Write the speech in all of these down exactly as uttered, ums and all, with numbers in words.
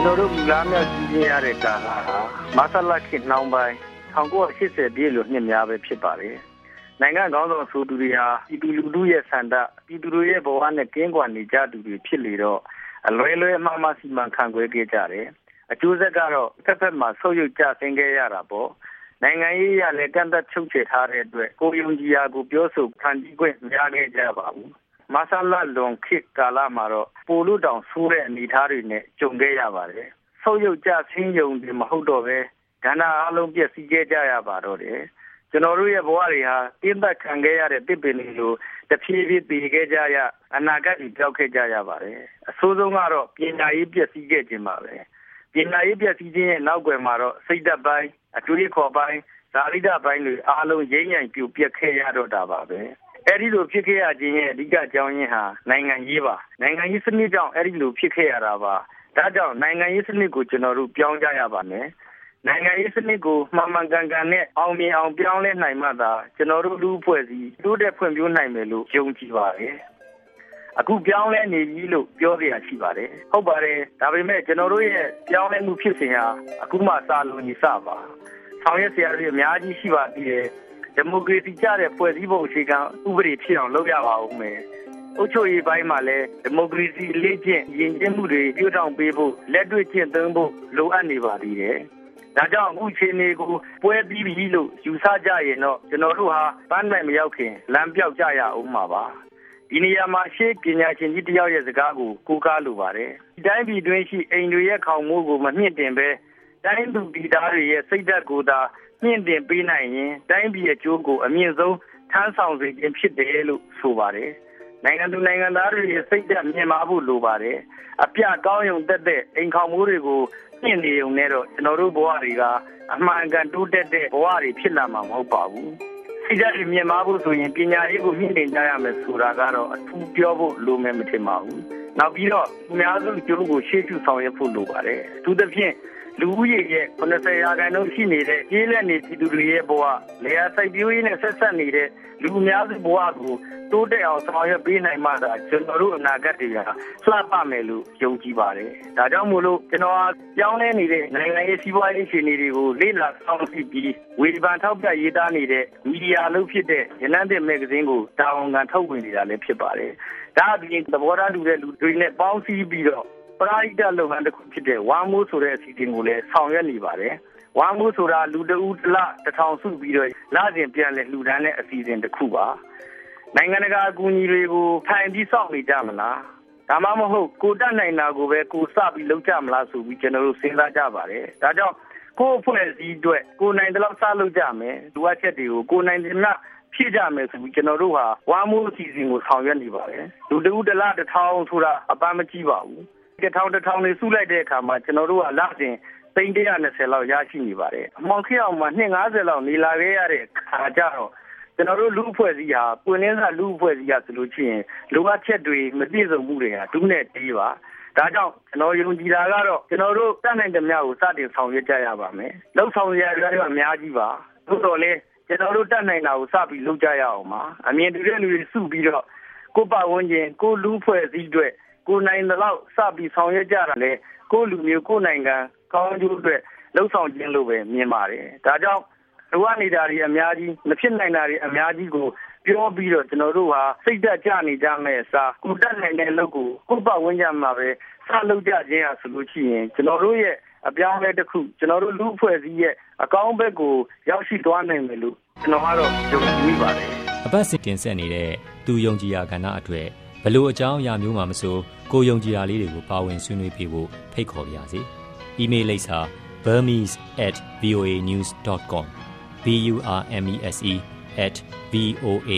တော်တို့လူလားမြောက်ကြီးပြရတဲ့ကာလဟာမဆလခေတ်နှောင်းပိုင်း၁၉၈၀ပြည့်လို့နှစ်များပဲဖြစ်ပါတယ်။နိုင်ငံခေါင်းဆောင်ဆိုသူတွေဟာပြည်သူလူထုရဲ့ဆန္ဒပြည်သူတို့ရဲ့ဘဝနဲ့ကင်းကွာနေကြသူတွေဖြစ်လေတော့အလွယ်လွယ်အမှားမှစီမံခန့်ခွဲခဲ့ကြတယ်။အကျိုးဆက်ကတော့တစ်ဖက်မှာဆုတ်ယုတ်ကျဆင်းခဲ့ရတာပေါ့။နိုင်ငံရေးရလည်းကန့်သက်ချုပ်ချယ်ထားတဲ့အတွက်ကိုယုံကြည်ရာကိုပြောဆိုခံကြည့်ခွင့်မရခဲ့ကြပါဘူး။မဆလလွန်ခေတ်ကာလမှာတော့ပိုလို့တောင်ဆိုးတဲ့အနေအထားတွေနဲ့ကြုံခဲ့ရပါတယ်။ဆုတ်ယုတ်ကျဆင်းယုံတွေမဟုတ်တော့ပဲကဏ္ဍအလုံးပြည့်စည်ခဲ့ကြရပါတော့တယ်။ကျွန်တော်တို့ရဲ့ဘဝတွေဟာတင်းသက်ခံခဲ့ရတဲ့တစ်ပင်တွေလိုတဖြည်းဖြည်းတည်ခဲ့ကြရအနာဂတ်ကြီးကြောက်ခဲ့ကြရပါတယ်။အဆိုးဆုံးကတော့ပညာရေးပြည့်စည်ခဲ့ခြင်းပါပဲ။ပညာရေးပြည့်စည်ခြင်းရဲ့နောက်ွယ်မှာတော့စိတ်ဓာတ်ပိုင်းအတွေးခေါ်ပိုင်းဇာတိဓာတ်ပိုင်းတွေအားလုံးရိမ့်ရိုင်ပြိုပြက်ခဲ့ရတော့တာပါပဲ။အဲ့ဒီလိုဖြစ်ခဲ့ရခြင်းရဲ့အဓိကအကြောင်းရင်းဟာနိုင်ငံရေးပါ။နိုင်ငံရေးစနစ်ကြောင့်အဲ့ဒီလိုဖြစ်ခဲ့ရတာပါ။ဒါကြောင့်နိုင်ငံရေးစနစ်ကိုကျွန်တော်တို့ပြောင်းကြရပါမယ်။နိုင်ငံရေးစနစ်ကိုမှန်မှန်ကန်ကန်နဲ့အောင်မြင်အောင်ပြောင်းလဲနိုင်မှသာကျွန်တော်တို့လူအဖွဲ့အစည်းတိုးတက်ဖွံ့ဖြိုးနိုင်မယ်လို့ယုံကြည်ပါတယ်။အခုပြောင်းလဲနေပြီလို့ပြောရရှိပါတယ်။ဟုတ်ပါတယ်။ဒါပေမဲ့ကျွန်တော်တို့ရဲ့ပြောင်းလဲမှုဖြစ်စဉ်ဟာအခုမှစလို့ညီစပါ။ဆောင်ရွက်စရာတွေအများကြီးရှိပါသေးတယ်။ဒီမိုကရေစီကျတဲ့ဖွဲ့စည်းပုံအခြေခံဥပဒေဖြစ်အောင်လုပ်ရပါဦးမယ်။အုပ်ချုပ်ရေးပိုင်းမှာလည်းဒီမိုကရေစီလေ့ကျင့်ရင်းကျင်းမှုတွေပြုထောင်ပေးဖို့လက်တွေ့ကျင့်သုံးဖို့လိုအပ်နေပါသေးတယ်။ဒါကြောင့်အခုချိန်လေးကိုပွဲပြီးပြီလို့ယူဆကြရင်တော့ကျွန်တော်တို့ဟာပန်းနိုင်မရောက်ခင်လမ်းပြောက်ကြရအောင်မှာပါဒီနေရာမှာရှေ့ပညာရှင်ကြီးတယောက်ရဲ့စကားကိုကိုးကားလိုပါတယ်တိုင်းပြည်တွင်းရှိအိမ်တွေရဲ့ခေါင်မိုးကိုမမြင့်တင်ပဲတိုင်းသူပြည်သားတွေရဲ့စိတ်ဓာတ်ကိုသာမြင့်တင်ပေးနိုင်ရင်တိုင်းပြည်အကျိုးကိုအမြင့်ဆုံးထမ်းဆောင်စေခြင်းဖြစ်တယ်လို့ဆိုပါတယ်နိုင်ငံသူနိုင်ငံသားတွေရဲ့စိတ်ဓာတ်မြင့်မားဖို့လိုပါတယ်အပြကောင်းရုံတက်တဲ့အိမ်ခေါင်မိုးတွေကိုမြင့်နေုံနဲ့တော့ကျွန်တော်တို့ဘဝတွေကအမှန်ကန်တိုးတက်တဲ့ဘဝတွေဖြစ်လာမှာမဟုတ်ပါဘူးစိတ်ဓာတ်တွေမြင့်မားဖို့ဆိုရင်ပညာရေးကိုမြင့်တင်ကြရမယ်ဆိုတာကတော့အထူးပြောဖို့လိုမယ်မထင်ပါဘူးနောက်ပြီးတော့အများစုကျိုးကိုရှေ့ရှုဆောင်ရွက်ဖို့လိုပါတယ်အထူးသဖြင့်လူဦးရေရဲ့၇၀ရာခိုင်နှုန်းရှိနေတဲ့ကျေးလက်နေပြည်သူတွေရဲ့ဘဝလေယာစိုက်ပျိုးရေးနဲ့ဆက်ဆက်နေတဲ့လူအများစုဘဝကိုတိုးတက်အောင်ဆောင်ရွက်ပေးနိုင်မှသာကျွန်တော်တို့အနာဂတ်တွေကလှပမယ်လို့ယုံကြည်ပါတယ်။ဒါကြောင့်မို့လို့ကျွန်တော်ပြောင်းလဲနေတဲ့နိုင်ငံရေးစီးပွားရေးအခြေအနေတွေကိုလေ့လာဆောင်ရွက်ပြီးဝေဖန်ထောက်ပြရေးသားနေတဲ့မီဒီယာလို့ဖြစ်တဲ့ရနန်းတဲ့မဂ္ဂဇင်းကိုတာဝန်ခံထုတ်ဝေနေတာလည်းဖြစ်ပါတယ်။ဒါအပြင်သဘောထားတူတဲ့လူတွေနဲ့ပေါင်းစည်းပြီးတော့ပရိသတ်လုပ်ငန်းတစ်ခုဖြစ်တဲ့ဝါမိုးဆိုတဲ့အစီအစဉ်ကိုလည်းဆောင်ရွက်နေပါတယ်။ဝါမိုးဆိုတာလူတဦးတစ်လတစ်ထောင်စုပြီးတော့လစဉ်ပြန်လည်လှူဒန်းတဲ့အစီအစဉ်တစ်ခုပါ။နိုင်ငံတကာအကူအညီတွေကိုထိုင်ပြီးစောင့်နေကြမလား။ဒါမှမဟုတ်ကိုတတ်နိုင်တာကိုပဲကိုစပြီးလုပ်ကြမလားဆိုပြီးကျွန်တော်တို့စဉ်းစားကြပါတယ်။ဒါကြောင့်ကိုယ့်အဖွဲ့အစည်းအတွက်ကိုနိုင်တဲ့လောက်စလုပ်ကြမယ်။လူအပ်ချက်တွေကိုကိုနိုင်တဲ့လောက်ဖြည့်ကြမယ်ဆိုပြီးကျွန်တော်တို့ဟာဝါမိုးအစီအစဉ်ကိုဆောင်ရွက်နေပါတယ်။လူတဦးတစ်လတစ်ထောင်ဆိုတာအပန်းမကြီးပါဘူး။တစ်ထောင်တစ်ထောင်လေးစုလိုက်တဲ့အခါမှာကျွန်တော်တို့ကလစဉ်သိန်းတစ်ရာနှစ်ဆယ်လောက်ရရှိနေပါတယ်အမောင်ခေအောင်မှာနှစ်ငါးဆယ်လောက်နေလာခဲ့ရတဲ့အခါကျတော့ကျွန်တော်တို့လူအဖွဲ့အစည်းဟာပွင့်လင်းစွာလူအဖွဲ့အစည်းဟာဆိုလို့ရှိရင်လိုအပ်ချက်တွေမပြည့်စုံမှုတွေဟာဒုနဲ့တေးပါဒါကြောင့်ကျွန်တော်ယုံကြည်တာကတော့ကျွန်တော်တို့တတ်နိုင်တဲ့များကိုစတင်ဆောင်ရွက်ကြရပါမယ်လောက်ဆောင်ရရတဲ့အများကြီးပါသို့တော်လည်းကျွန်တော်တို့တတ်နိုင်တာကိုစပြီးလုပ်ကြရအောင်ပါအမြင်တူတဲ့လူတွေစုပြီးတော့ကိုပတ်ဝန်းကျင်ကိုလူအဖွဲ့အစည်းတွေကိုနိုင်တဲ့လောက်စပြီးဆောင်ရွက်ကြတာလေကိုလူမျိုးကိုနိုင်ငံကောင်းကျိုးအတွက်လှုပ်ဆောင်ခြင်းလို့ပဲမြင်ပါတယ်ဒါကြောင့်လိုအပ်နေတာတွေအများကြီးမဖြစ်နိုင်တာတွေအများကြီးကိုပြောပြီးတော့ကျွန်တော်တို့ဟာစိတ်သက်ကြနေကြမယ်အစားကိုတတ်နိုင်တဲ့လုပ်ကိုကိုပတ်ဝန်းကျင်မှာပဲစလုပ်ကြခြင်းဟာဆိုလို့ရှိရင်ကျွန်တော်တို့ရဲ့အပြောင်းအလဲတစ်ခုကျွန်တော်တို့လူအဖွဲ့အစည်းရဲ့အကောင်းဘက်ကိုရောက်ရှိသွားနိုင်မယ်လို့ကျွန်တော်ကတော့ယုံကြည်ပါတယ်အပတ်စဉ်တင်ဆက်နေတဲ့သူယုံကြည်ရာကဏ္ဍအတွက်ဘလို့အကြောင်းအရာမျိုးမှမဆိုကိုယုံကြည်ရာလေးတွေကိုပါဝင်ဆွေးနွေးပေးဖို့ဖိတ်ခေါ်ပါရစေ။ email လိပ်စာ burmese at voa news dot com b u r m e s e at v o a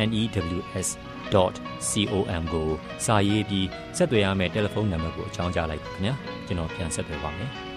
news dot com ကိုစာရေးပြီးဆက်သွယ်ရမယ့်တယ်လီဖုန်းနံပါတ်ကိုအကြောင်းကြားလိုက်ပါခင်ဗျာ။ကျွန်တော်ပြန်ဆက်သွယ်ပါမယ်။